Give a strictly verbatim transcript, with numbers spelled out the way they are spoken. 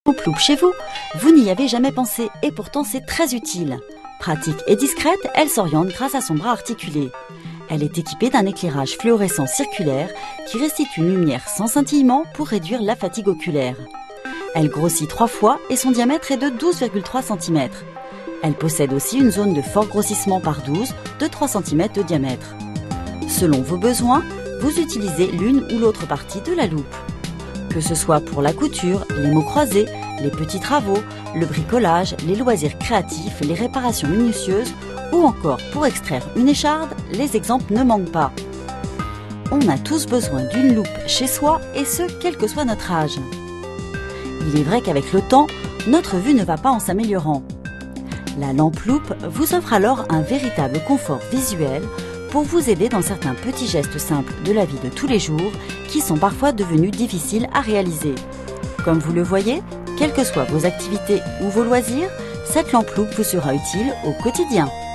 Loupe chez vous, vous n'y avez jamais pensé et pourtant c'est très utile. Pratique et discrète, elle s'oriente grâce à son bras articulé. Elle est équipée d'un éclairage fluorescent circulaire qui restitue une lumière sans scintillement pour réduire la fatigue oculaire. Elle grossit trois fois et son diamètre est de douze virgule trois centimètres. Elle possède aussi une zone de fort grossissement par douze de trois centimètres de diamètre. Selon vos besoins, vous utilisez l'une ou l'autre partie de la loupe. Que ce soit pour la couture, les mots croisés, les petits travaux, le bricolage, les loisirs créatifs, les réparations minutieuses ou encore pour extraire une écharde, les exemples ne manquent pas. On a tous besoin d'une loupe chez soi et ce, quel que soit notre âge. Il est vrai qu'avec le temps, notre vue ne va pas en s'améliorant. La lampe loupe vous offre alors un véritable confort visuel pour vous aider dans certains petits gestes simples de la vie de tous les jours qui sont parfois devenus difficiles à réaliser. Comme vous le voyez, quelles que soient vos activités ou vos loisirs, cette lampe loupe vous sera utile au quotidien.